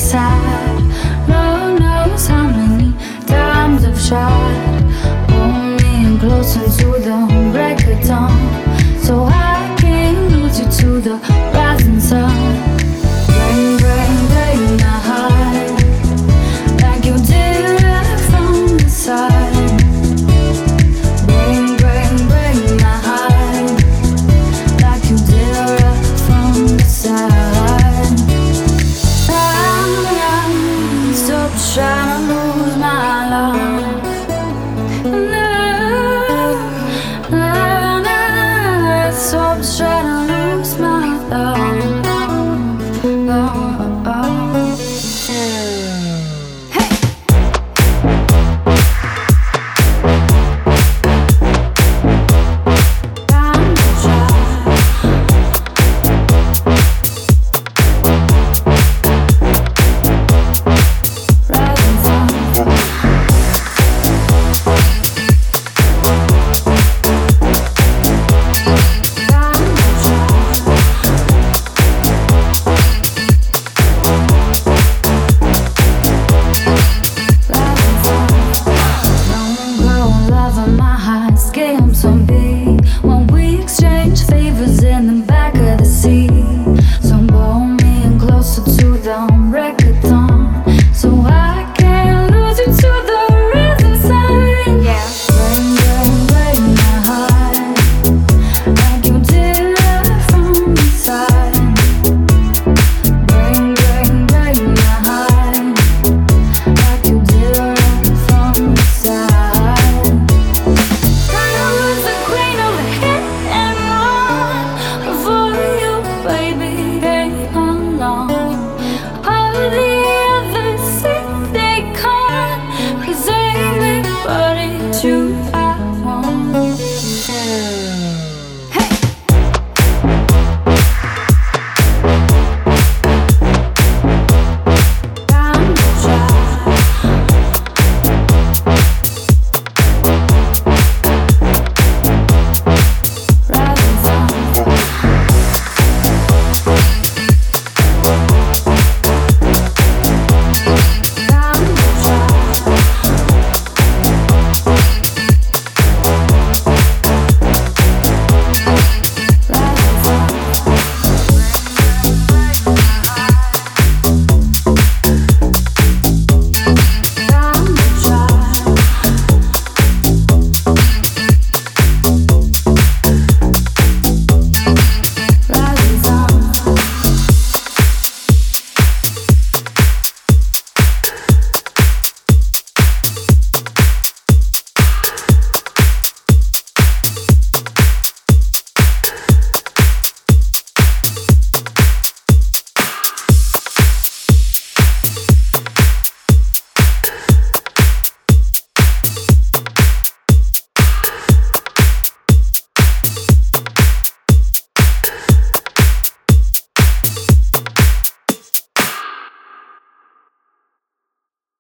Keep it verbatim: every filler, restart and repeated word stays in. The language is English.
sad. Lord knows how many times I've tried. Pull me closer to the reggaeton, so I can lose you to the rising sun. Bring, bring, bring my heart like you did right from the side. Bring, bring, bring my heart like you did right from the side. I'm, I'm still trying to lose my love.